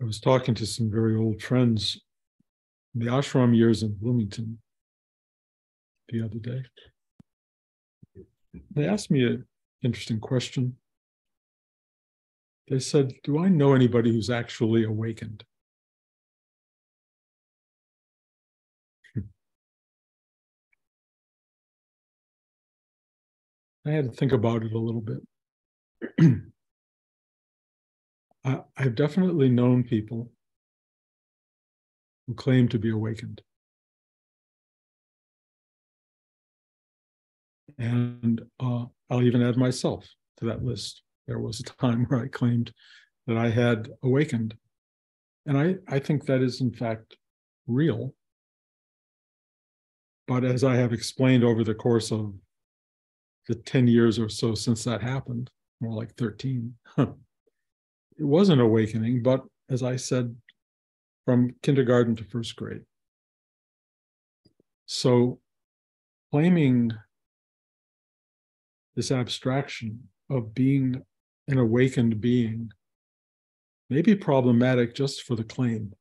I was talking to some very old friends in the ashram years in Bloomington the other day. They asked me an interesting question. They said, "Do I know anybody who's actually awakened?" I had to think about it a little bit. I've definitely known people who claim to be awakened. And I'll even add myself to that list. There was a time where I claimed that I had awakened. And I think that is, in fact, real. But as I have explained over the course of the 10 years or so since that happened, more like 13, it was an awakening, but as I said, from kindergarten to first grade. So claiming this abstraction of being an awakened being may be problematic just for the claim.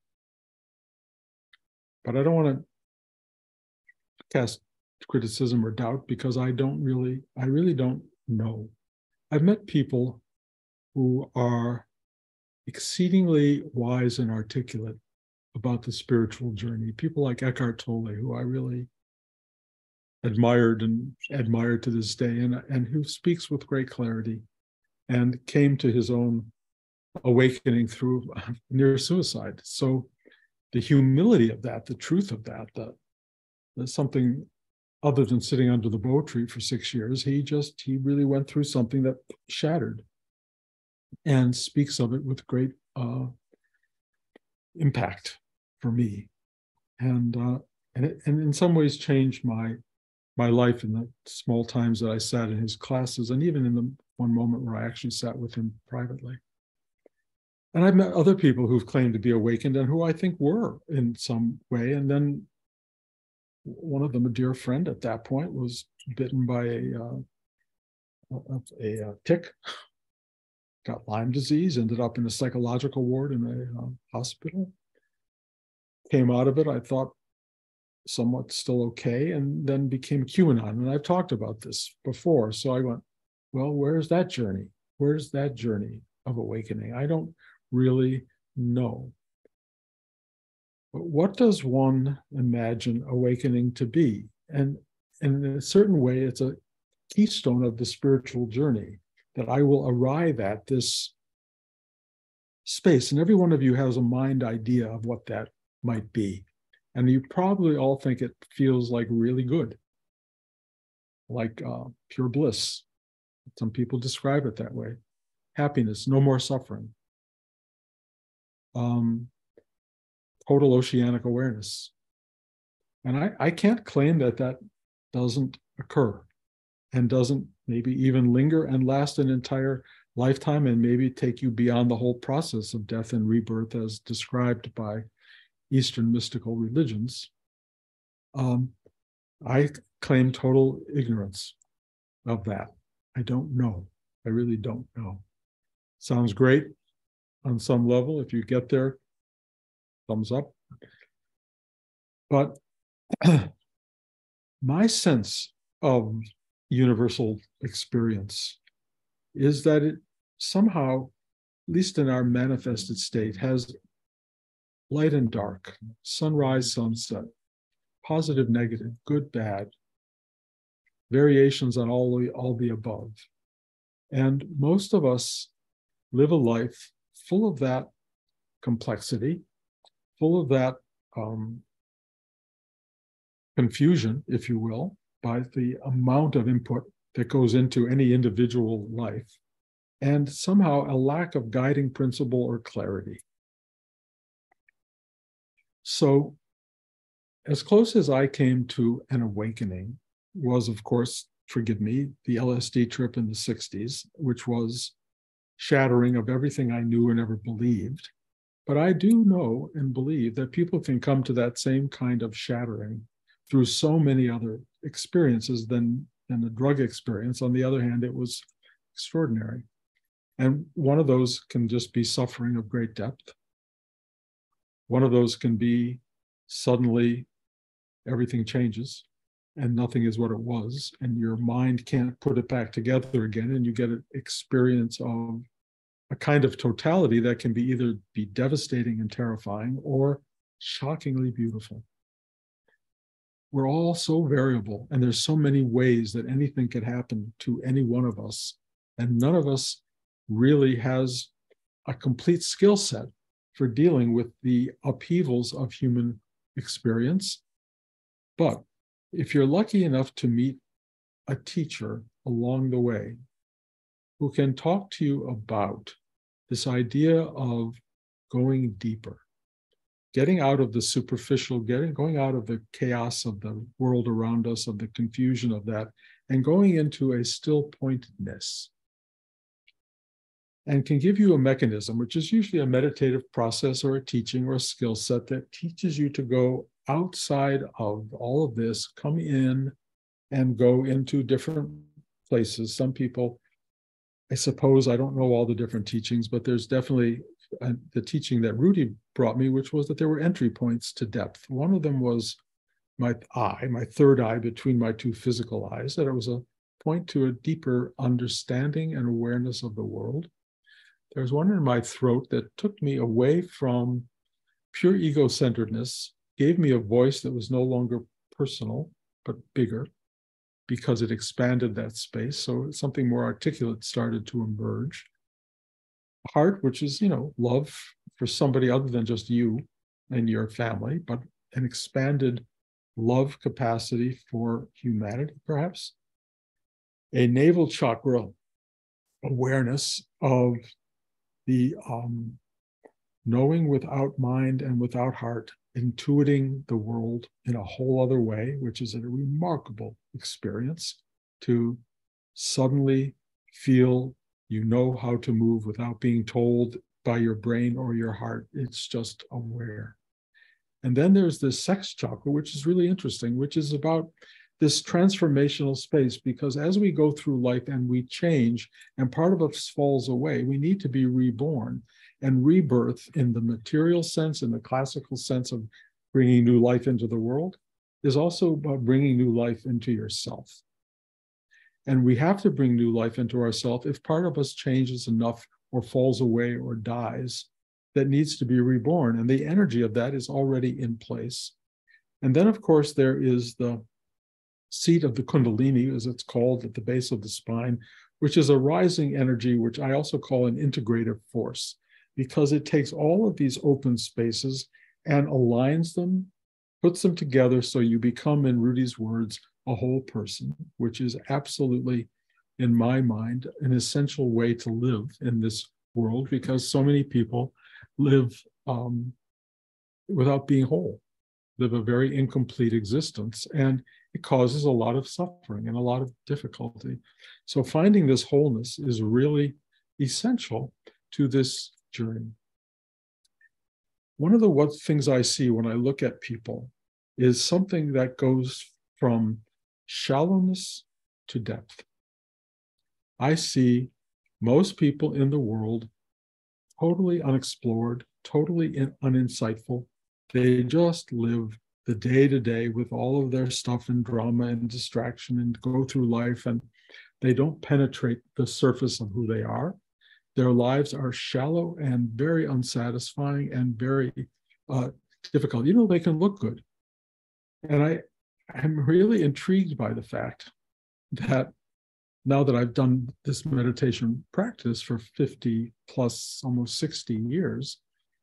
But I don't want to cast criticism or doubt because I really don't know. I've met people who are exceedingly wise and articulate about the spiritual journey. People like Eckhart Tolle, who I really admired and admire to this day, and who speaks with great clarity and came to his own awakening through near suicide. So the humility of that, the truth of that, that's something other than sitting under the Bo tree for 6 years, he really went through something that shattered and speaks of it with great impact for me. And in some ways changed my life in the small times that I sat in his classes, and even in the one moment where I actually sat with him privately. And I've met other people who've claimed to be awakened and who I think were in some way. And then one of them, a dear friend at that point, was bitten by a tick, got Lyme disease, ended up in a psychological ward in a hospital. Came out of it, I thought, somewhat still okay, and then became QAnon. And I've talked about this before. So I went, well, where's that journey? Where's that journey of awakening? I don't really know. But what does one imagine awakening to be? And in a certain way, it's a keystone of the spiritual journey that I will arrive at this space. And every one of you has a mind idea of what that might be. And you probably all think it feels like really good, like pure bliss. Some people describe it that way. Happiness, no more suffering. Total oceanic awareness. And I can't claim that doesn't occur and doesn't maybe even linger and last an entire lifetime and maybe take you beyond the whole process of death and rebirth as described by Eastern mystical religions. I claim total ignorance of that. I don't know. I really don't know. Sounds great on some level. If you get there, thumbs up. But my sense of universal experience is that it somehow, at least in our manifested state, has light and dark, sunrise, sunset, positive, negative, good, bad, variations on all the above. And most of us live a life full of that complexity, full of that confusion, if you will, by the amount of input that goes into any individual life, and somehow a lack of guiding principle or clarity. So as close as I came to an awakening was, of course, forgive me, the LSD trip in the 60s, which was shattering of everything I knew and ever believed. But I do know and believe that people can come to that same kind of shattering through so many other experiences than the drug experience. On the other hand, it was extraordinary. And one of those can just be suffering of great depth. One of those can be suddenly everything changes and nothing is what it was, and your mind can't put it back together again, and you get an experience of a kind of totality that can be either be devastating and terrifying or shockingly beautiful. We're all so variable, and there's so many ways that anything could happen to any one of us, and none of us really has a complete skill set for dealing with the upheavals of human experience. But if you're lucky enough to meet a teacher along the way who can talk to you about this idea of going deeper, getting out of the superficial, going out of the chaos of the world around us, of the confusion of that, and going into a still pointedness, and can give you a mechanism, which is usually a meditative process or a teaching or a skill set that teaches you to go outside of all of this, come in and go into different places. Some people, I suppose, I don't know all the different teachings, but there's definitely the teaching that Rudy brought me, which was that there were entry points to depth. One of them was my eye, my third eye between my two physical eyes, that it was a point to a deeper understanding and awareness of the world. There's one in my throat that took me away from pure ego-centeredness, gave me a voice that was no longer personal, but bigger, because it expanded that space. So something more articulate started to emerge. Heart, which is, love for somebody other than just you and your family, but an expanded love capacity for humanity, perhaps. A navel chakra awareness of the knowing without mind and without heart, intuiting the world in a whole other way, which is a remarkable experience to suddenly feel you know how to move without being told by your brain or your heart. It's just aware. And then there's this sex chakra, which is really interesting, which is about this transformational space, because as we go through life and we change and part of us falls away, we need to be reborn. And rebirth in the material sense, in the classical sense of bringing new life into the world, is also about bringing new life into yourself. And we have to bring new life into ourselves if part of us changes enough or falls away or dies, that needs to be reborn. And the energy of that is already in place. And then, of course, there is the seat of the Kundalini, as it's called, at the base of the spine, which is a rising energy, which I also call an integrative force, because it takes all of these open spaces and aligns them, puts them together so you become, in Rudy's words, a whole person, which is absolutely, in my mind, an essential way to live in this world, because so many people live without being whole, live a very incomplete existence, and it causes a lot of suffering and a lot of difficulty. So finding this wholeness is really essential to this journey. One of the things I see when I look at people is something that goes from shallowness to depth. I see most people in the world totally unexplored, totally uninsightful. They just live the day-to-day with all of their stuff and drama and distraction and go through life, and they don't penetrate the surface of who they are. Their lives are shallow and very unsatisfying and very difficult. They can look good. And I'm really intrigued by the fact that now that I've done this meditation practice for 50 plus, almost 60 years,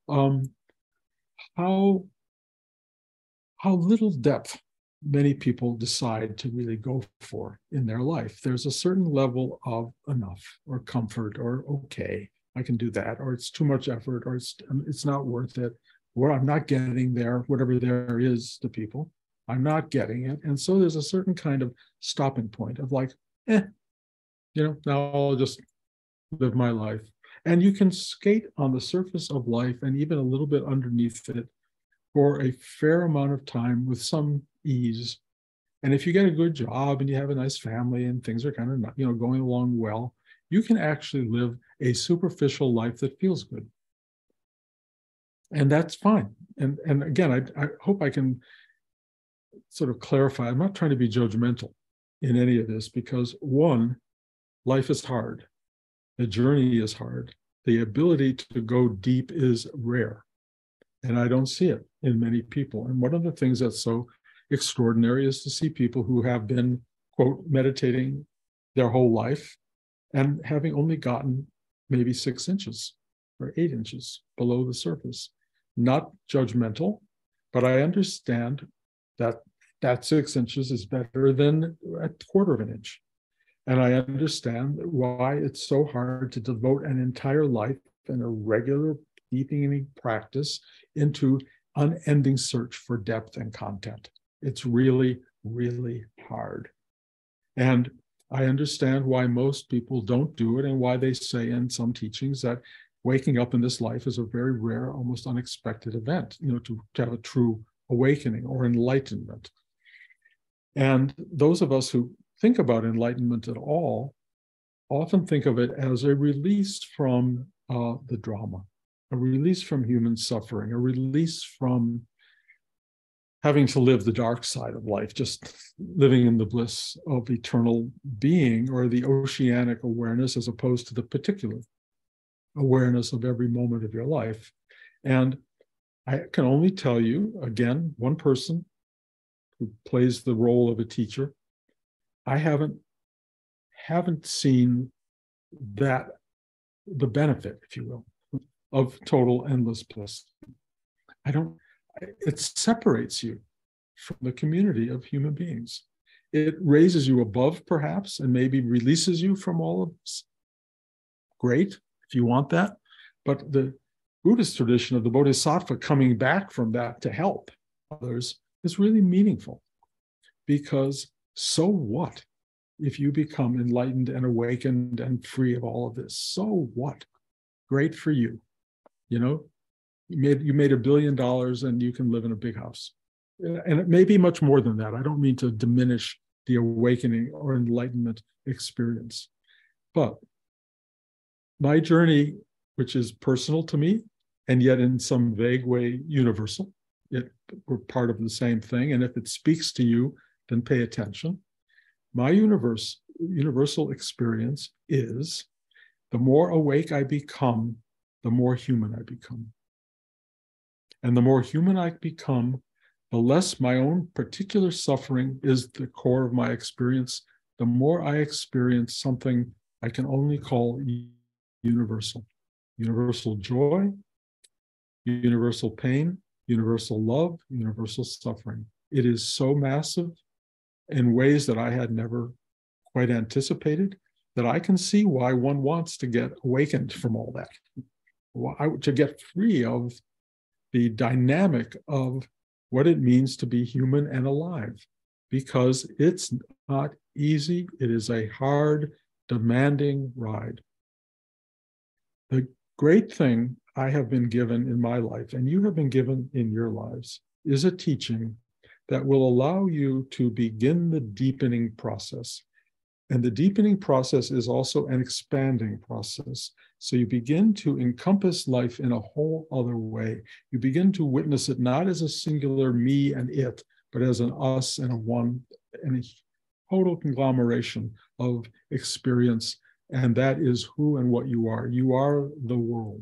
how little depth many people decide to really go for in their life. There's a certain level of enough or comfort or okay, I can do that, or it's too much effort, or it's not worth it, or I'm not getting there, whatever there is to people, I'm not getting it. And so there's a certain kind of stopping point of like, now I'll just live my life. And you can skate on the surface of life and even a little bit underneath it for a fair amount of time with some ease. And if you get a good job and you have a nice family and things are kind of, going along well, you can actually live a superficial life that feels good. And that's fine. and again, I hope I can sort of clarify. I'm not trying to be judgmental in any of this, because one, life is hard. The journey is hard. The ability to go deep is rare. And I don't see it in many people. And one of the things that's so extraordinary is to see people who have been, quote, meditating their whole life and having only gotten maybe 6 inches or 8 inches below the surface. Not judgmental, but I understand that that 6 inches is better than a quarter of an inch. And I understand why it's so hard to devote an entire life and a regular deepening practice into unending search for depth and content. It's really, really hard. And I understand why most people don't do it, and why they say in some teachings that waking up in this life is a very rare, almost unexpected event, to have a true awakening or enlightenment. And those of us who think about enlightenment at all often think of it as a release from the drama, a release from human suffering, a release from having to live the dark side of life, just living in the bliss of eternal being, or the oceanic awareness as opposed to the particular awareness of every moment of your life. And I can only tell you, again, one person who plays the role of a teacher, I haven't seen that, the benefit, if you will, of total endless bliss. It separates you from the community of human beings. It raises you above, perhaps, and maybe releases you from all of this. Great, if you want that. But the Buddhist tradition of the Bodhisattva coming back from that to help others is really meaningful. Because so what if you become enlightened and awakened and free of all of this? So what? Great for you. You made $1 billion and you can live in a big house. And it may be much more than that. I don't mean to diminish the awakening or enlightenment experience. But my journey, which is personal to me, and yet in some vague way universal, we're part of the same thing. And if it speaks to you, then pay attention. My universal experience is the more awake I become, the more human I become. And the more human I become, the less my own particular suffering is the core of my experience, the more I experience something I can only call universal. Universal joy, universal pain, universal love, universal suffering. It is so massive in ways that I had never quite anticipated, that I can see why one wants to get awakened from all that, to get free of the dynamic of what it means to be human and alive, because it's not easy. It is a hard, demanding ride. The great thing I have been given in my life, and you have been given in your lives, is a teaching that will allow you to begin the deepening process. And the deepening process is also an expanding process. So you begin to encompass life in a whole other way. You begin to witness it not as a singular me and it, but as an us and a one, and a total conglomeration of experience. And that is who and what you are. You are the world.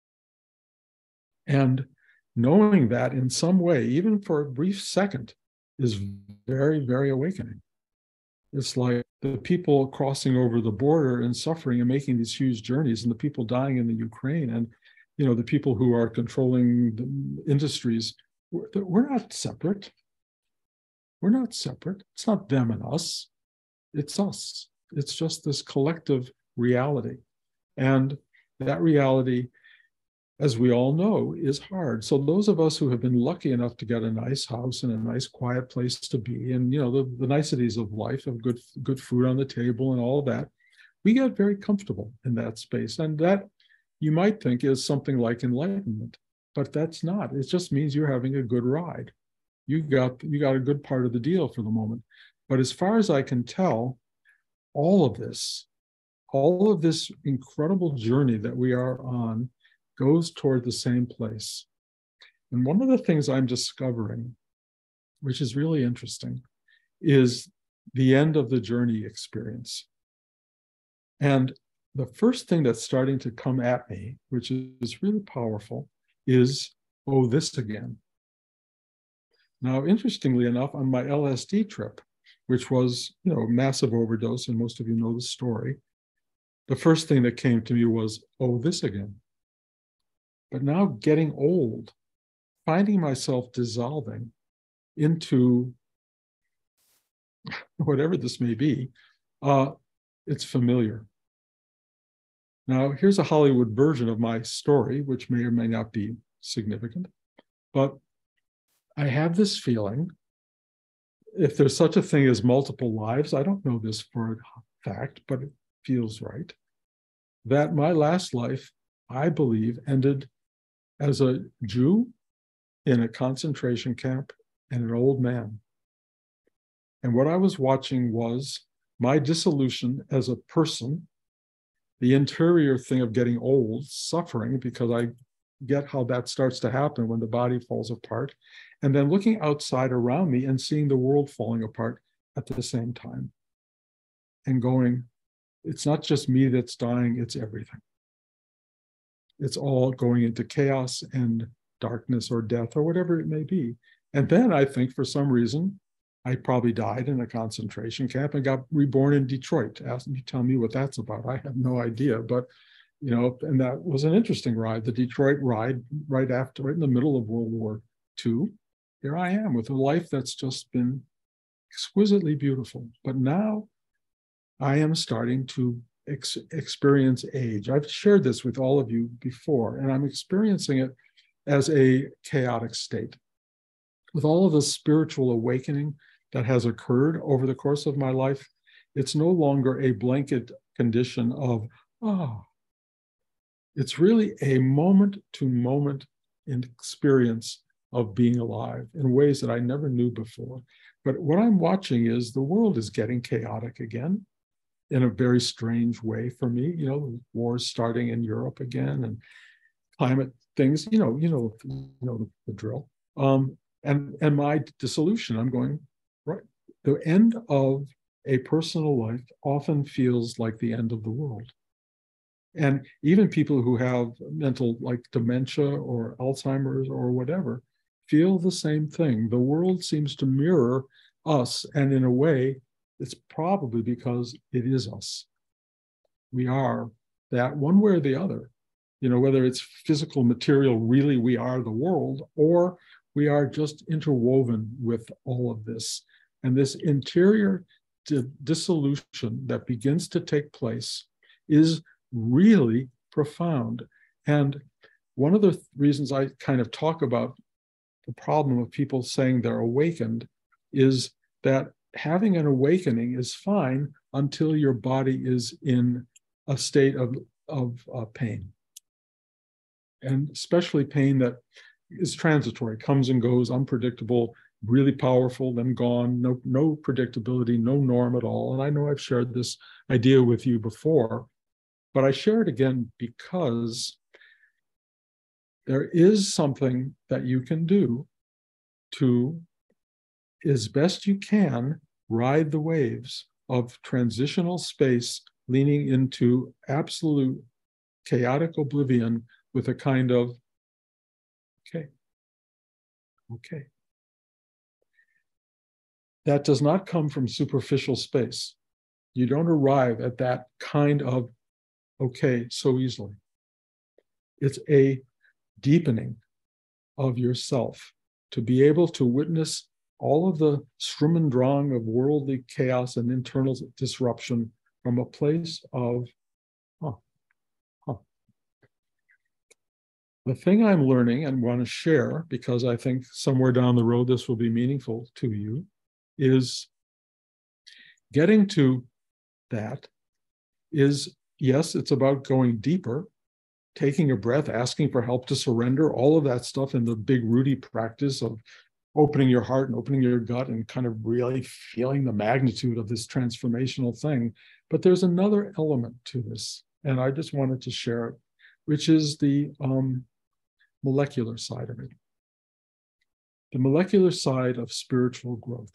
And knowing that in some way, even for a brief second, is very, very awakening. It's like the people crossing over the border and suffering and making these huge journeys, and the people dying in the Ukraine, and the people who are controlling the industries. We're not separate. We're not separate. It's not them and us. It's us. It's just this collective reality. And that reality, as we all know, is hard. So those of us who have been lucky enough to get a nice house and a nice quiet place to be, and the niceties of life, of good food on the table and all of that, we get very comfortable in that space. And that, you might think, is something like enlightenment, but that's not. It just means you're having a good ride. You got a good part of the deal for the moment. But as far as I can tell, all of this incredible journey that we are on goes toward the same place. And one of the things I'm discovering, which is really interesting, is the end of the journey experience. And the first thing that's starting to come at me, which is really powerful, is, oh, this again. Now, interestingly enough, on my LSD trip, which was, massive overdose, and most of you know the story, the first thing that came to me was, oh, this again. But now getting old, finding myself dissolving into whatever this may be, it's familiar. Now, here's a Hollywood version of my story, which may or may not be significant, but I have this feeling, if there's such a thing as multiple lives, I don't know this for a fact, but it feels right, that my last life, I believe, ended as a Jew in a concentration camp and an old man. And what I was watching was my dissolution as a person, the interior thing of getting old, suffering, because I get how that starts to happen when the body falls apart, and then looking outside around me and seeing the world falling apart at the same time and going, it's not just me that's dying, it's everything. It's all going into chaos and darkness or death or whatever it may be. And then I think for some reason, I probably died in a concentration camp and got reborn in Detroit. Ask me, tell me what that's about. I have no idea, but and that was an interesting ride. The Detroit ride, right in the middle of World War II. Here I am with a life that's just been exquisitely beautiful. But now I am starting to experience age. I've shared this with all of you before, and I'm experiencing it as a chaotic state. With all of the spiritual awakening that has occurred over the course of my life, it's no longer a blanket condition of, it's really a moment-to-moment experience of being alive in ways that I never knew before. But what I'm watching is the world is getting chaotic again in a very strange way for me. Wars starting in Europe again, and climate things. The drill. And my dissolution. I'm going, right. The end of a personal life often feels like the end of the world. And even people who have mental, like dementia or Alzheimer's or whatever, feel the same thing. The world seems to mirror us, and in a way, it's probably because it is us. We are that one way or the other. Whether it's physical material, really we are the world, or we are just interwoven with all of this. And this interior dissolution that begins to take place is really profound. And one of the reasons I kind of talk about the problem of people saying they're awakened is that having an awakening is fine until your body is in a state of pain. And especially pain that is transitory, comes and goes, unpredictable, really powerful, then gone, no predictability, no norm at all. And I know I've shared this idea with you before, but I share it again because there is something that you can do to, as best you can, ride the waves of transitional space leaning into absolute chaotic oblivion with a kind of, okay. That does not come from superficial space. You don't arrive at that kind of okay so easily. It's a deepening of yourself to be able to witness all of the Sturm und Drang of worldly chaos and internal disruption from a place of, The thing I'm learning and want to share, because I think somewhere down the road this will be meaningful to you, is getting to that is, yes, it's about going deeper, taking a breath, asking for help to surrender, all of that stuff in the big Rudy practice of opening your heart and opening your gut and kind of really feeling the magnitude of this transformational thing. But there's another element to this, and I just wanted to share it, which is the molecular side of it. the molecular side of spiritual growth.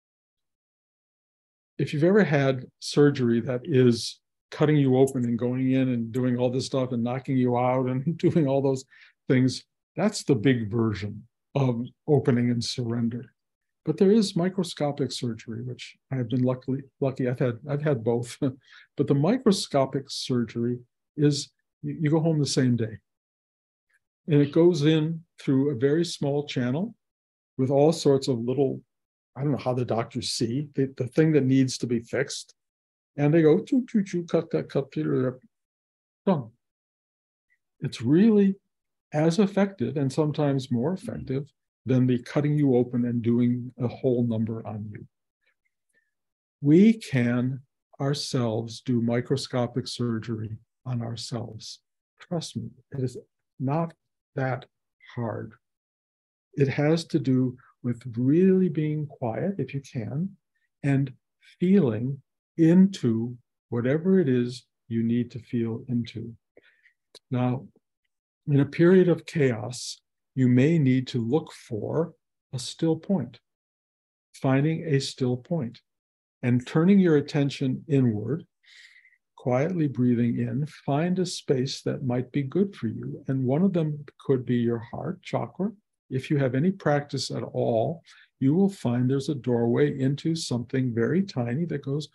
If you've ever had surgery that is cutting you open and going in and doing all this stuff and knocking you out and doing all those things, that's the big version of opening and surrender. But there is microscopic surgery, which I've been lucky. I've had both. But the microscopic surgery is you go home the same day. And it goes in through a very small channel with all sorts of little, I don't know how the doctors see the thing that needs to be fixed. And they go, choo, choo, choo, cut, done. It's really as effective and sometimes more effective than the cutting you open and doing a whole number on you. We can ourselves do microscopic surgery on ourselves. Trust me, it is not that hard. It has to do with really being quiet, if you can, and feeling into whatever it is you need to feel into. Now, in a period of chaos, you may need to look for a still point, finding a still point, and turning your attention inward, quietly breathing in, find a space that might be good for you. And one of them could be your heart chakra. If you have any practice at all, you will find there's a doorway into something very tiny that goes,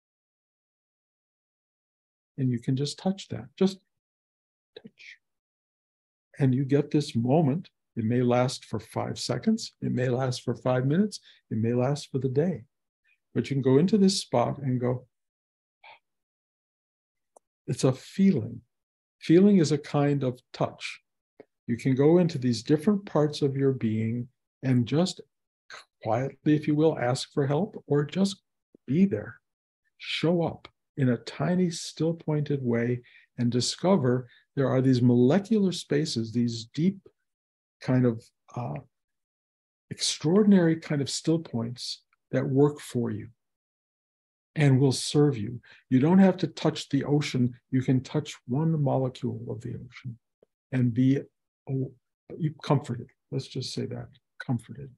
and you can just touch that, just touch. And you get this moment. It may last for 5 seconds. It may last for 5 minutes. It may last for the day. But you can go into this spot and go, it's a feeling. Feeling is a kind of touch. You can go into these different parts of your being and just quietly, if you will, ask for help or just be there. Show up in a tiny, still pointed way and discover there are these molecular spaces, these deep kind of extraordinary kind of still points that work for you and will serve you. You don't have to touch the ocean. You can touch one molecule of the ocean and be comforted. Let's just say that, comforted.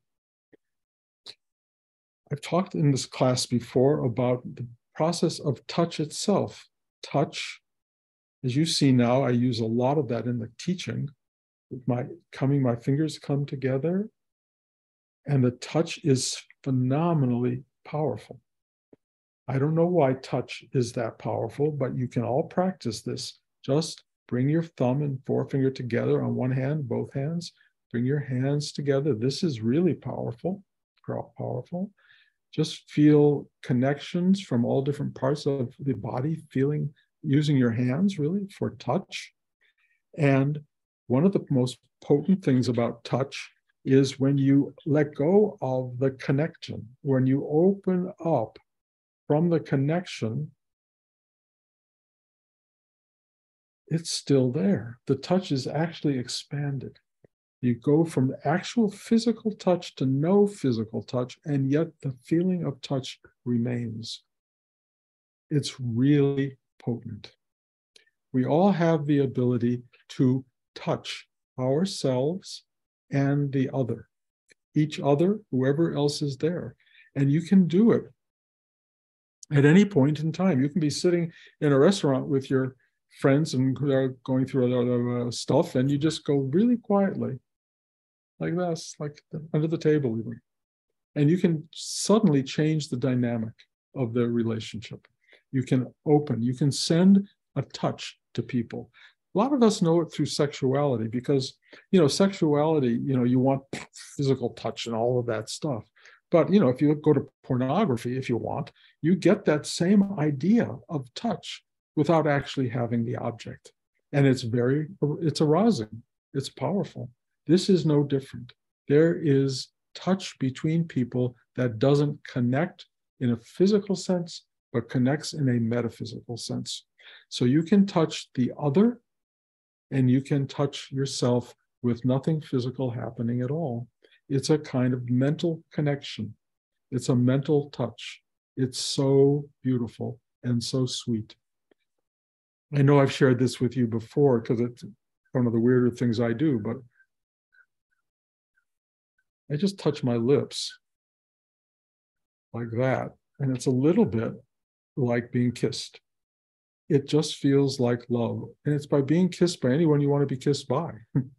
I've talked in this class before about the process of touch itself. Touch, as you see now, I use a lot of that in the teaching. My fingers come together, and the touch is phenomenally powerful. I don't know why touch is that powerful, but you can all practice this. Just bring your thumb and forefinger together on one hand, both hands. Bring your hands together. This is really powerful, powerful. Just feel connections from all different parts of the body, using your hands really for touch. And one of the most potent things about touch is when you let go of the connection, when you open up from the connection, it's still there. The touch is actually expanded. You go from actual physical touch to no physical touch, and yet the feeling of touch remains. It's really potent. We all have the ability to touch ourselves and the other, each other, whoever else is there. And you can do it at any point in time. You can be sitting in a restaurant with your friends and who are going through other stuff, and you just go really quietly, like this, like under the table even. And you can suddenly change the dynamic of the relationship. You can send a touch to people. A lot of us know it through sexuality because, sexuality, you want physical touch and all of that stuff. But, if you go to pornography, if you want, you get that same idea of touch without actually having the object. And it's arousing. It's powerful. This is no different. There is touch between people that doesn't connect in a physical sense, but connects in a metaphysical sense. So you can touch the other and you can touch yourself with nothing physical happening at all. It's a kind of mental connection. It's a mental touch. It's so beautiful and so sweet. I know I've shared this with you before because it's one of the weirder things I do, but I just touch my lips like that. And it's a little bit like being kissed. It just feels like love. And it's by being kissed by anyone you want to be kissed by. And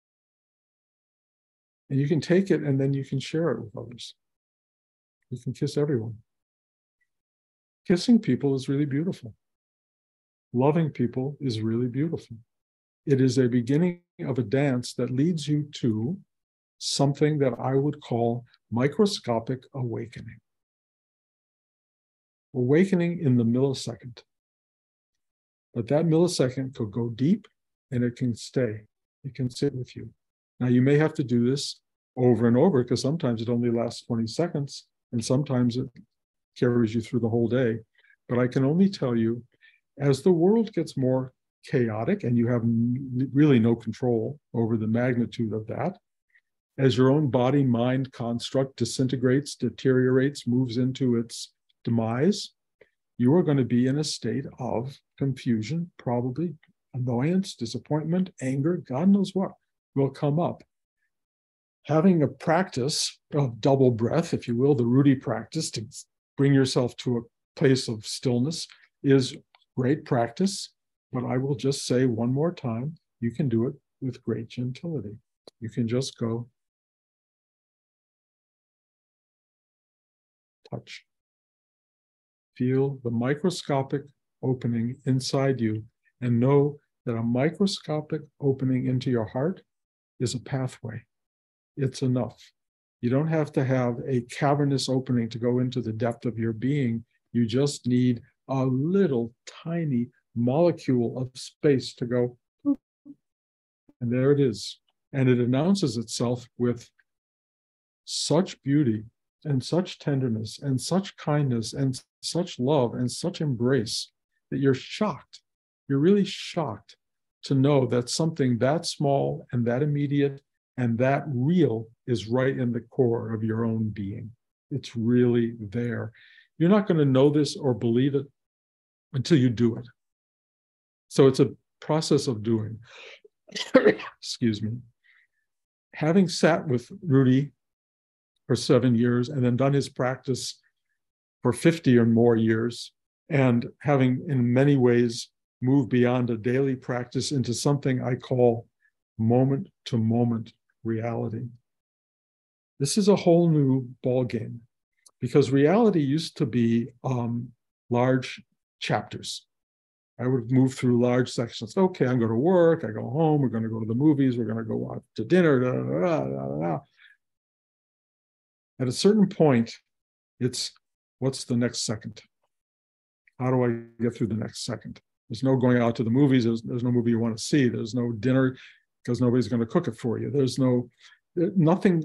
you can take it and then you can share it with others. You can kiss everyone. Kissing people is really beautiful. Loving people is really beautiful. It is a beginning of a dance that leads you to something that I would call microscopic awakening. Awakening in the millisecond. But that millisecond could go deep and it can stay. It can sit with you. Now, you may have to do this over and over because sometimes it only lasts 20 seconds and sometimes it carries you through the whole day. But I can only tell you, as the world gets more chaotic and you have really no control over the magnitude of that, as your own body-mind construct disintegrates, deteriorates, moves into its demise, you are going to be in a state of confusion, probably annoyance, disappointment, anger, God knows what will come up. Having a practice of double breath, if you will, the Rudy practice to bring yourself to a place of stillness is great practice, but I will just say one more time, you can do it with great gentility. You can just go touch. Feel the microscopic opening inside you and know that a microscopic opening into your heart is a pathway. It's enough. You don't have to have a cavernous opening to go into the depth of your being. You just need a little tiny molecule of space to go, and there it is. And it announces itself with such beauty and such tenderness and such kindness and such love and such embrace that you're shocked. You're really shocked to know that something that small and that immediate and that real is right in the core of your own being. It's really there. You're not going to know this or believe it until you do it. So it's a process of doing. Excuse me. Having sat with Rudy for 7 years and then done his practice for 50 or more years, and having in many ways moved beyond a daily practice into something I call moment-to-moment reality. This is a whole new ballgame because reality used to be large chapters. I would move through large sections. Okay, I'm going to work, I go home, we're going to go to the movies, we're going to go out to dinner, da, da, da, da, da. At a certain point, it's what's the next second? How do I get through the next second? There's no going out to the movies. There's no movie you want to see. There's no dinner because nobody's going to cook it for you. There's nothing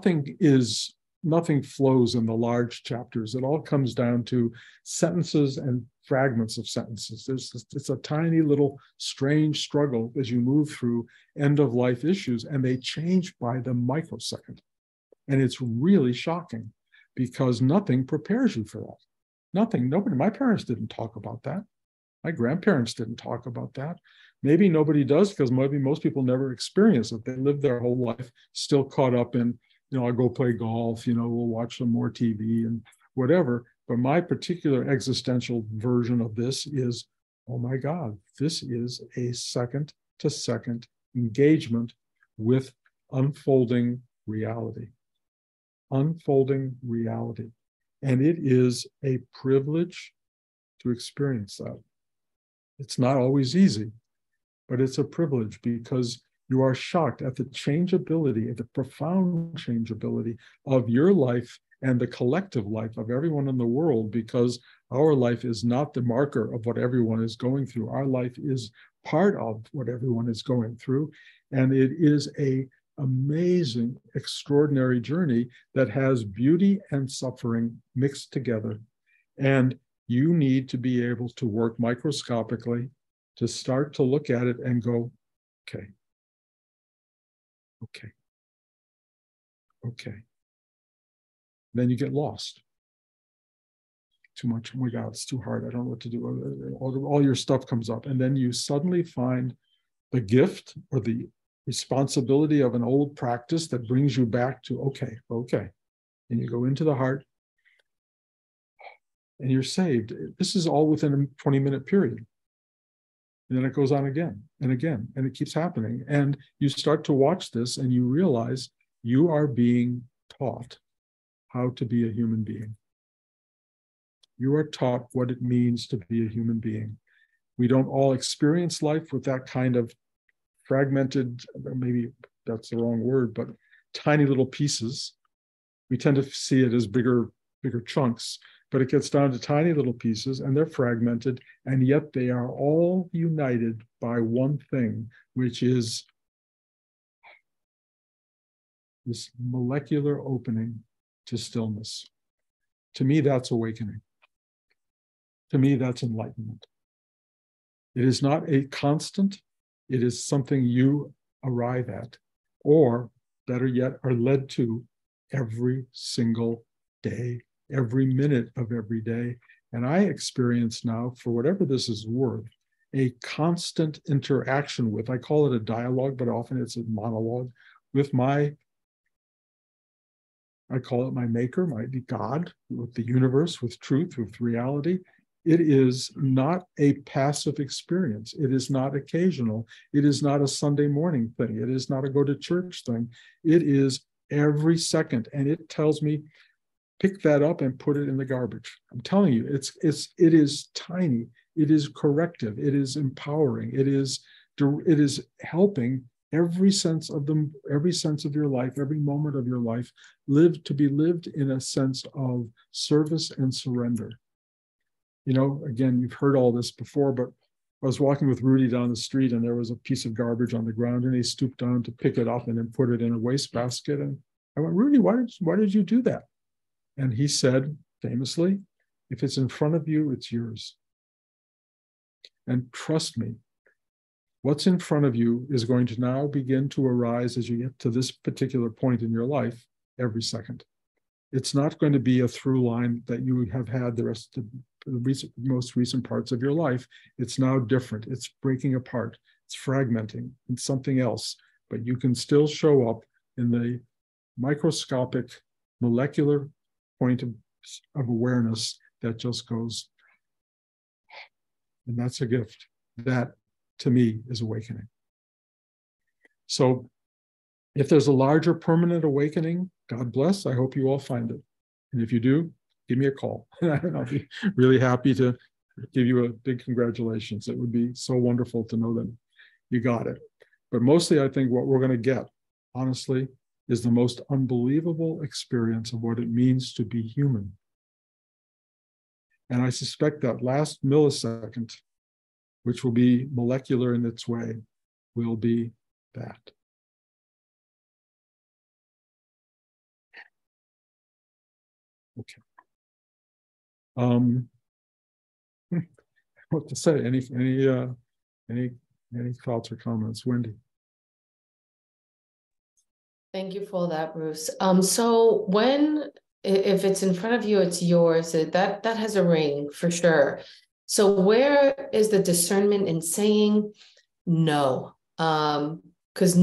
flows in the large chapters. It all comes down to sentences and fragments of sentences. It's a tiny little strange struggle as you move through end of life issues, and they change by the microsecond. And it's really shocking because nothing prepares you for that. Nothing. Nobody. My parents didn't talk about that. My grandparents didn't talk about that. Maybe nobody does because maybe most people never experience it. They live their whole life still caught up in, I'll go play golf, we'll watch some more TV and whatever. But my particular existential version of this is, oh my God, this is a second-to-second engagement with unfolding reality. Unfolding reality. And it is a privilege to experience that. It's not always easy, but it's a privilege because you are shocked at the changeability, at the profound changeability of your life and the collective life of everyone in the world, because our life is not the marker of what everyone is going through. Our life is part of what everyone is going through. And it is an amazing, extraordinary journey that has beauty and suffering mixed together. And you need to be able to work microscopically to start to look at it and go, okay. Then you get lost. Too much, oh my God, it's too hard. I don't know what to do. All your stuff comes up. And then you suddenly find the gift or the responsibility of an old practice that brings you back to, okay, and you go into the heart and you're saved. This is all within a 20-minute period. And then it goes on again and again, and it keeps happening. And you start to watch this and you realize you are being taught how to be a human being. You are taught what it means to be a human being. We don't all experience life with that kind of fragmented, maybe that's the wrong word, but tiny little pieces. We tend to see it as bigger chunks, but it gets down to tiny little pieces and they're fragmented, and yet they are all united by one thing, which is this molecular opening to stillness. To me, that's awakening. To me, that's enlightenment. It is not a constant. It is something you arrive at, or better yet, are led to every single day, every minute of every day. And I experience now, for whatever this is worth, a constant interaction with, I call it a dialogue, but often it's a monologue, with I call it my maker, my God, with the universe, with truth, with reality. It is not a passive experience. It is not occasional. It is not a Sunday morning thing. It is not a go to church thing. It is every second. And it tells me, pick that up and put it in the garbage. I'm telling you, it is tiny. It is corrective. It is empowering. It is helping every sense of your life, every moment of your life, to be lived in a sense of service and surrender. You know, again, you've heard all this before, but I was walking with Rudy down the street and there was a piece of garbage on the ground and he stooped down to pick it up and then put it in a wastebasket. And I went, Rudy, why did you do that? And he said, famously, if it's in front of you, it's yours. And trust me, what's in front of you is going to now begin to arise as you get to this particular point in your life every second. It's not going to be a through line that you have had the most recent parts of your life. It's now different. It's breaking apart. It's fragmenting. It's something else. But you can still show up in the microscopic, molecular point of awareness that just goes, and that's a gift. That, to me, is awakening. So if there's a larger permanent awakening, God bless, I hope you all find it. And if you do, give me a call. I'll be really happy to give you a big congratulations. It would be so wonderful to know that you got it. But mostly, I think what we're going to get, honestly, is the most unbelievable experience of what it means to be human. And I suspect that last millisecond, which will be molecular in its way, will be that. Okay. What to say? Any thoughts or comments, Wendy? Thank you for that, Bruce. So if it's in front of you, it's yours. That has a ring for sure. So where is the discernment in saying no? Because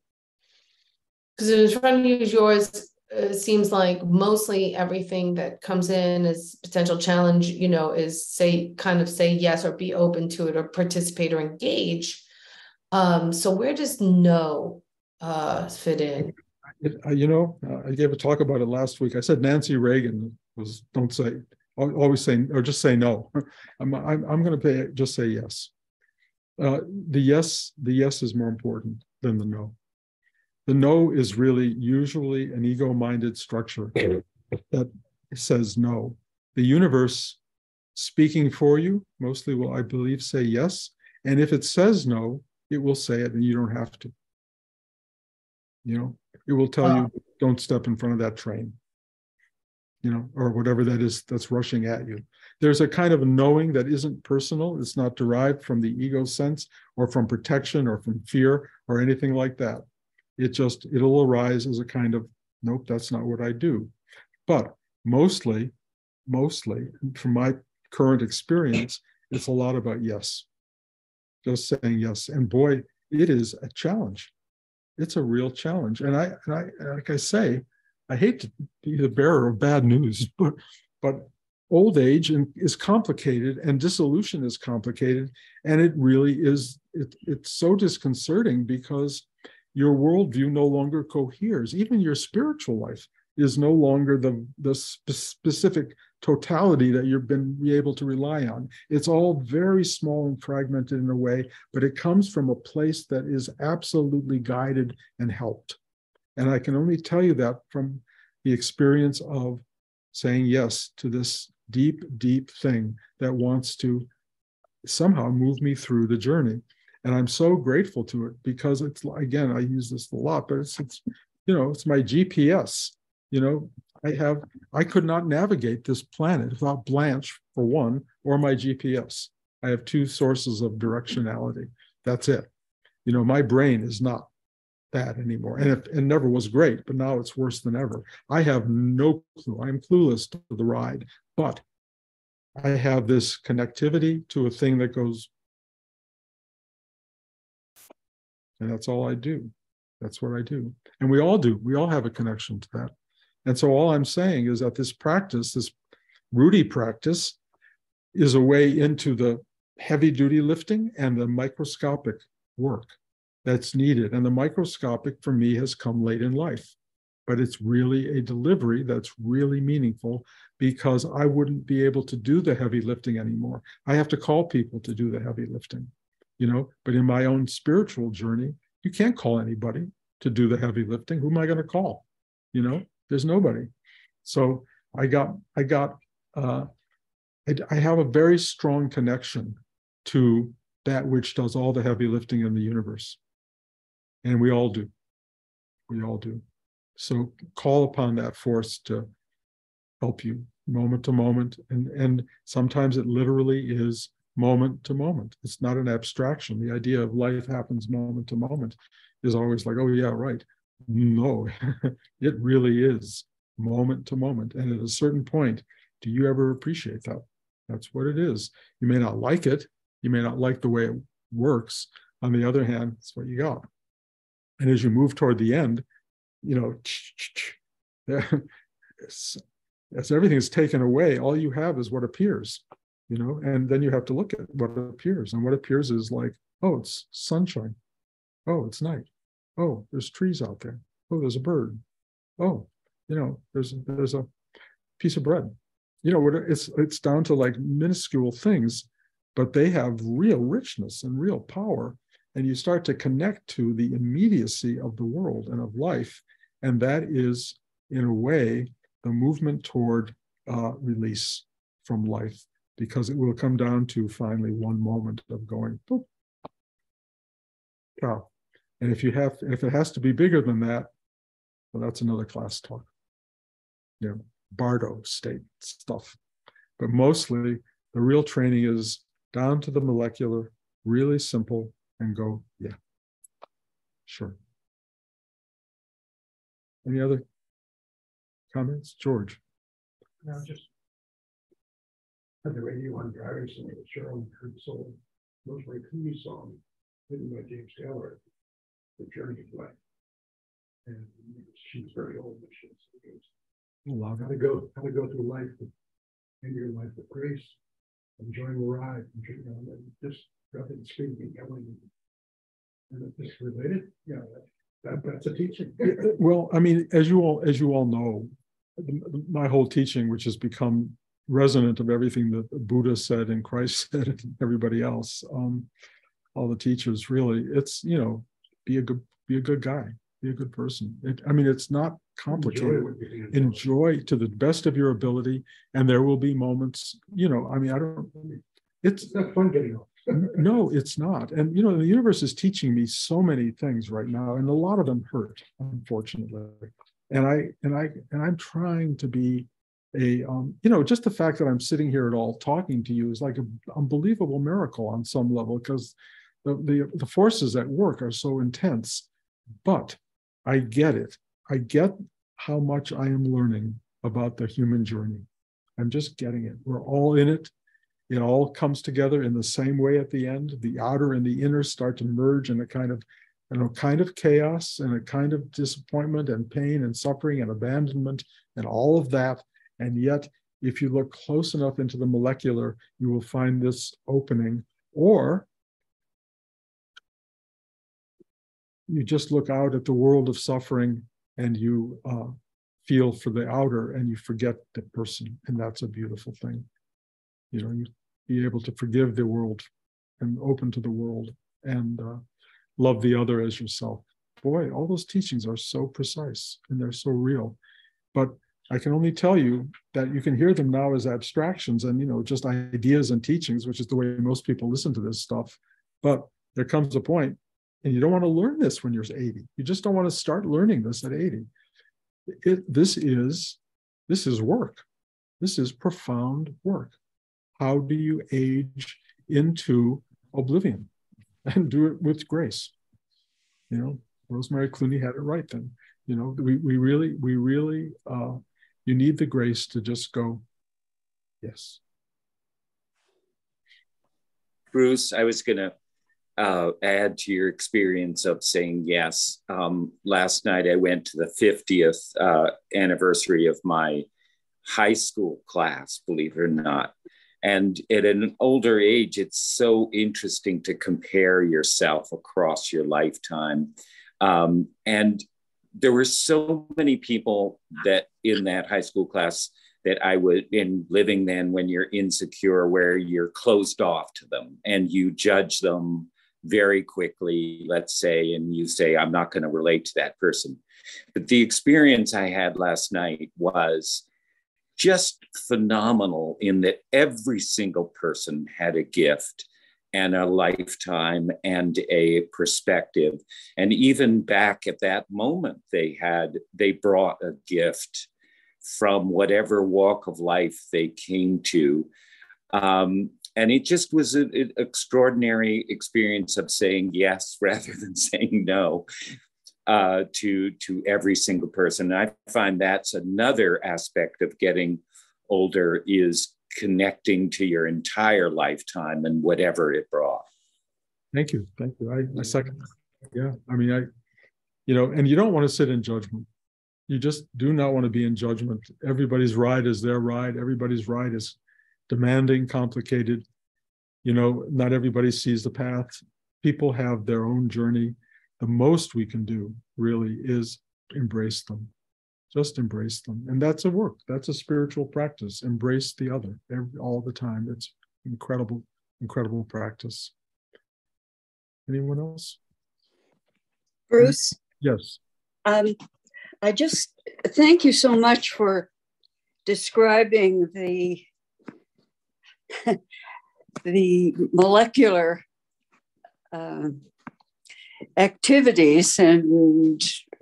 in front of you is yours. It seems like mostly everything that comes in as potential challenge, is say yes or be open to it or participate or engage. So where does no fit in? I gave a talk about it last week. I said Nancy Reagan was always say, or just say no. I'm going to just say yes. The yes is more important than the no. The no is really usually an ego-minded structure that says no. The universe speaking for you mostly will, I believe, say yes. And if it says no, it will say it and you don't have to. It will tell you, don't step in front of that train, or whatever that is that's rushing at you. There's a kind of knowing that isn't personal. It's not derived from the ego sense or from protection or from fear or anything like that. It'll arise as a kind of, nope, that's not what I do. But mostly, from my current experience, it's a lot about yes. Just saying yes. And boy, it is a challenge. It's a real challenge. And like I say, I hate to be the bearer of bad news, but old age is complicated and dissolution is complicated. And it really is, it's so disconcerting because your worldview no longer coheres. Even your spiritual life is no longer the specific totality that you've been able to rely on. It's all very small and fragmented in a way, but it comes from a place that is absolutely guided and helped. And I can only tell you that from the experience of saying yes to this deep, deep thing that wants to somehow move me through the journey. And I'm so grateful to it because it's, again, I use this a lot, but it's it's my GPS. I could not navigate this planet without Blanche, for one, or my GPS. I have two sources of directionality. That's it. My brain is not that anymore. And it never was great, but now it's worse than ever. I have no clue. I'm clueless to the ride, but I have this connectivity to a thing that goes, and that's all I do. That's what I do. And we all do. We all have a connection to that. And so all I'm saying is that this practice, this Rudy practice, is a way into the heavy duty lifting and the microscopic work that's needed. And the microscopic for me has come late in life, but it's really a delivery that's really meaningful because I wouldn't be able to do the heavy lifting anymore. I have to call people to do the heavy lifting, but in my own spiritual journey, you can't call anybody to do the heavy lifting. Who am I going to call? There's nobody. So I have a very strong connection to that which does all the heavy lifting in the universe. And we all do. We all do. So call upon that force to help you moment to moment. And sometimes it literally is moment to moment. It's not an abstraction. The idea of life happens moment to moment is always like, oh yeah, right. No, it really is moment to moment. And at a certain point, do you ever appreciate that? That's what it is. You may not like it. You may not like the way it works. On the other hand, it's what you got. And as you move toward the end, as everything is taken away, all you have is what appears, and then you have to look at what appears. And what appears is like, oh, it's sunshine. Oh, it's night. Oh, there's trees out there. Oh, there's a bird. Oh, there's a piece of bread. It's down to like minuscule things, but they have real richness and real power. And you start to connect to the immediacy of the world and of life. And that is, in a way, the movement toward release from life, because it will come down to finally one moment of going, boop, wow. And if it has to be bigger than that, well, that's another class talk. Bardo state stuff. But mostly the real training is down to the molecular, really simple, and go, yeah, sure. Any other comments? George? No, just had the radio on driving, so Cheryl heard soul, Rosemary Clooney song written by James Taylor, The Journey of Life. And she was very old, but she was how to go through life in your life with grace, enjoying the ride, and just nothing speaking, and it's just related. Yeah, that's a teaching. Well, I mean, as you all know, my whole teaching, which has become resonant of everything that Buddha said and Christ said and everybody else, all the teachers, really, it's be a good guy, be a good person. It's not complicated. Enjoy to the best of your ability, and there will be moments. It's not fun getting off. No, it's not. And the universe is teaching me so many things right now, and a lot of them hurt, unfortunately. And I'm trying to be just the fact that I'm sitting here at all talking to you is like an unbelievable miracle on some level, because the forces at work are so intense. But I get it. I get how much I am learning about the human journey. I'm just getting it. We're all in it. It all comes together in the same way at the end. The outer and the inner start to merge in a kind of and a kind of chaos and a kind of disappointment and pain and suffering and abandonment and all of that. And yet, if you look close enough into the molecular, you will find this opening. Or you just look out at the world of suffering and you feel for the outer and you forget the person. And that's a beautiful thing. You be able to forgive the world and open to the world and love the other as yourself. Boy, all those teachings are so precise and they're so real. But I can only tell you that you can hear them now as abstractions and, just ideas and teachings, which is the way most people listen to this stuff. But there comes a point, and you don't want to learn this when you're 80. You just don't want to start learning this at 80. This is work. This is profound work. How do you age into oblivion and do it with grace? Rosemary Clooney had it right then. We really, you need the grace to just go, yes. Bruce, I was going to add to your experience of saying yes. Last night I went to the 50th anniversary of my high school class, believe it or not. And at an older age, it's so interesting to compare yourself across your lifetime. And there were so many people that in that high school class that I would, in living then when you're insecure, where you're closed off to them and you judge them very quickly, let's say, and you say, I'm not going to relate to that person. But the experience I had last night was just phenomenal in that every single person had a gift and a lifetime and a perspective. And even back at that moment, they brought a gift from whatever walk of life they came to. And it just was an extraordinary experience of saying yes rather than saying no to every single person. And I find that's another aspect of getting older, is connecting to your entire lifetime and whatever it brought. Thank you. I second that. Yeah. I mean, and you don't want to sit in judgment. You just do not want to be in judgment. Everybody's ride is their ride. Everybody's ride is demanding, complicated. Not everybody sees the path. People have their own journey. The most we can do really is embrace them. Just embrace them. And that's a work. That's a spiritual practice. Embrace the other all the time. It's incredible, incredible practice. Anyone else? Bruce? Yes. I just thank you so much for describing the molecular activities, and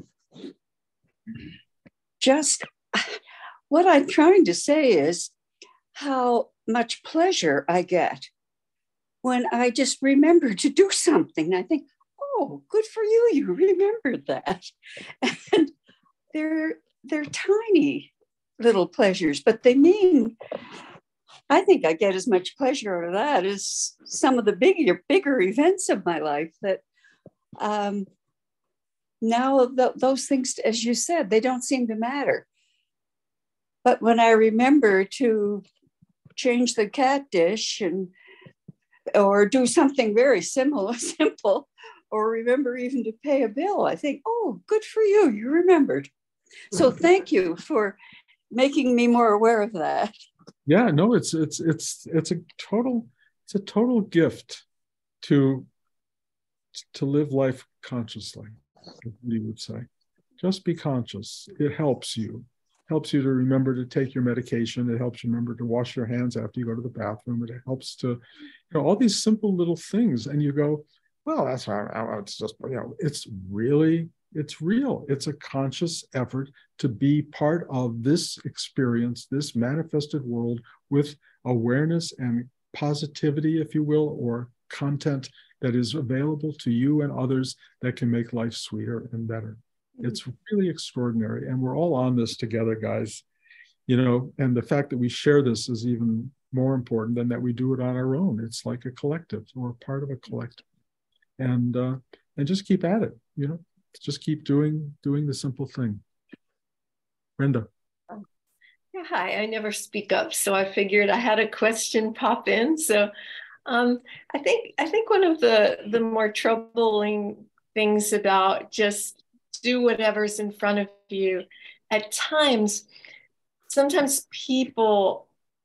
just what I'm trying to say is how much pleasure I get when I just remember to do something. I think, oh, good for you, you remembered that. And they're tiny little pleasures, but they mean, I think I get as much pleasure out of that as some of the bigger events of my life that now those things, as you said, they don't seem to matter. But when I remember to change the cat dish or do something very simple, or remember even to pay a bill, I think, oh, good for you, you remembered. So thank you for making me more aware of that. Yeah, no, it's a total gift to live life consciously, we would say. Just be conscious. It helps you to remember to take your medication. It helps you remember to wash your hands after you go to the bathroom. It helps to, all these simple little things. And you go, well, that's right. It's just, it's real. It's a conscious effort to be part of this experience, this manifested world, with awareness and positivity, if you will, or content that is available to you and others that can make life sweeter and better. It's really extraordinary. And we're all on this together, guys. And the fact that we share this is even more important than that we do it on our own. It's like a collective or part of a collective. And and just keep at it, just keep doing the simple thing. Brenda. Yeah, hi, I never speak up, so I figured I had a question pop in. So I think one of the more troubling things about just do whatever's in front of you, at times, sometimes people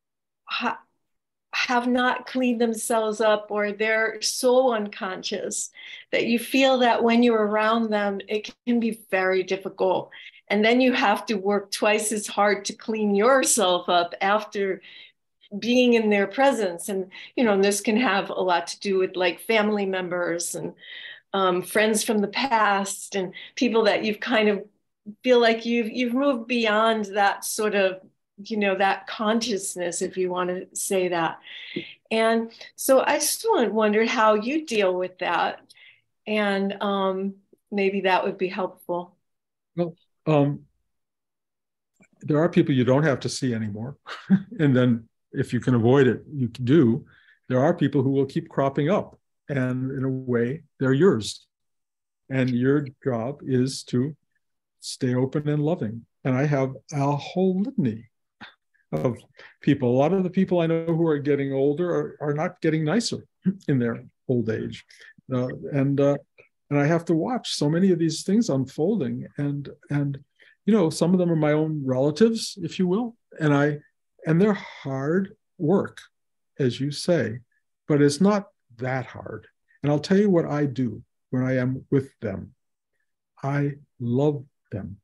have not cleaned themselves up, or they're so unconscious that you feel that when you're around them, it can be very difficult. And then you have to work twice as hard to clean yourself up after being in their presence. And, and this can have a lot to do with like family members and friends from the past and people that you've kind of feel like you've moved beyond that sort of, that consciousness, if you want to say that. And so I just wondered how you deal with that. And maybe that would be helpful. Well, there are people you don't have to see anymore. And then if you can avoid it, you can do. There are people who will keep cropping up. And in a way, they're yours. And your job is to stay open and loving. And I have a whole litany of people. A lot of the people I know who are getting older are not getting nicer in their old age. And I have to watch so many of these things unfolding. And some of them are my own relatives, if you will. And they're hard work, as you say, but it's not that hard. And I'll tell you what I do when I am with them. I love them.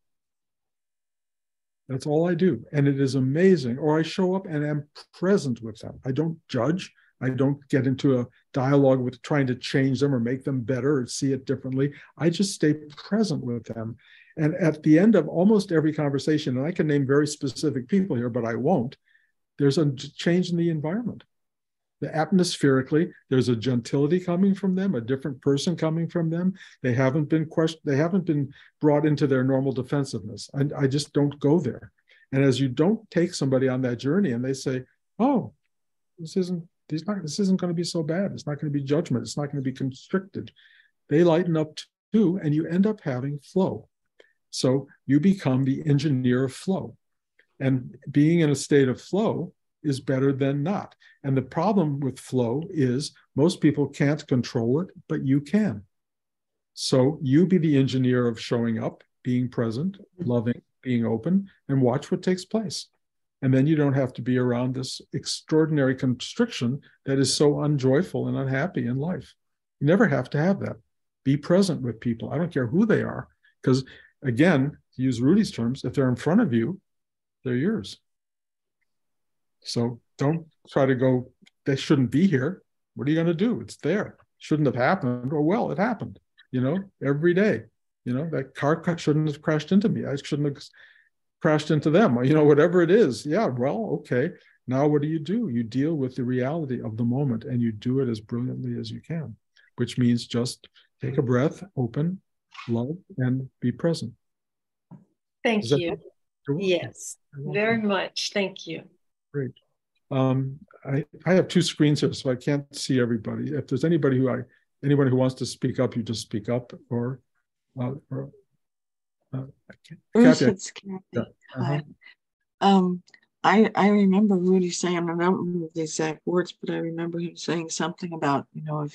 That's all I do. And it is amazing. Or I show up and am present with them. I don't judge. I don't get into a dialogue with trying to change them or make them better or see it differently. I just stay present with them. And at the end of almost every conversation, and I can name very specific people here, but I won't, there's a change in the environment. Atmospherically, there's a gentility coming from them, a different person coming from them. They haven't been questioned, they haven't been brought into their normal defensiveness. I just don't go there. And as you don't take somebody on that journey and they say, oh, this isn't going to be so bad. It's not going to be judgment. It's not going to be constricted. They lighten up too, and you end up having flow. So you become the engineer of flow. And being in a state of flow is better than not. And the problem with flow is most people can't control it, but you can. So you be the engineer of showing up, being present, loving, being open, and watch what takes place. And then you don't have to be around this extraordinary constriction that is so unjoyful and unhappy in life. You never have to have that. Be present with people. I don't care who they are. Because again, to use Rudy's terms, if they're in front of you, they're yours. So don't try to go, they shouldn't be here. What are you going to do? It's there. Shouldn't have happened. Or well, it happened, every day. That car shouldn't have crashed into me. I shouldn't have crashed into them. Whatever it is. Yeah, well, okay. Now what do? You deal with the reality of the moment and you do it as brilliantly as you can, which means just take a breath, open, love, and be present. Thank you. Yes, very much. Thank you. Great. I have two screens here, so I can't see everybody. If there's anybody who wants to speak up, you just speak up. Or Bruce, it's Kathy. Yeah. I remember Rudy saying, I don't remember the exact words, but I remember him saying something about,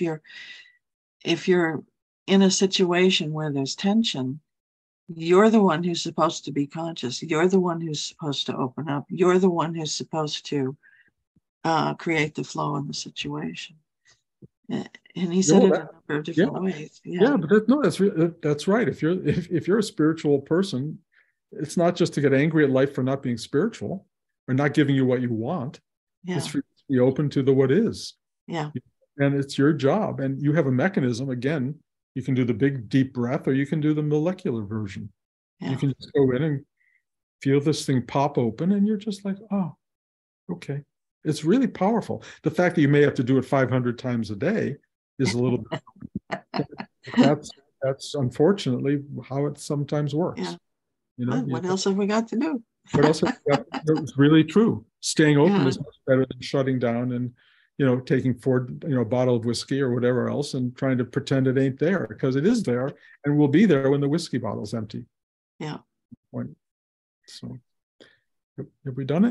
if you're in a situation where there's tension, you're the one who's supposed to be conscious. You're the one who's supposed to open up. You're the one who's supposed to create the flow in the situation. And he said it in a number of different ways. Yeah, but that's right. If you're a spiritual person, it's not just to get angry at life for not being spiritual or not giving you what you want. Yeah. It's for you to be open to the what is. Yeah. And it's your job. And you have a mechanism. Again, you can do the big deep breath or you can do the molecular version. Yeah. You can just go in and feel this thing pop open and you're just like, oh, okay. It's really powerful. The fact that you may have to do it 500 times a day is a little bit, that's unfortunately how it sometimes works. Yeah. What else have we got to do? What else have we got to do? It's really true. Staying open is much better than shutting down and taking forward, a bottle of whiskey or whatever else and trying to pretend it ain't there, because it is there and will be there when the whiskey bottle's empty. Yeah. So have we done it?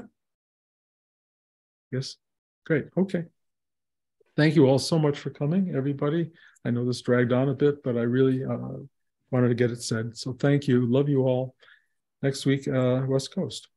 Yes. Great. Okay. Thank you all so much for coming, everybody. I know this dragged on a bit, but I really wanted to get it said. So thank you. Love you all. Next week, West Coast.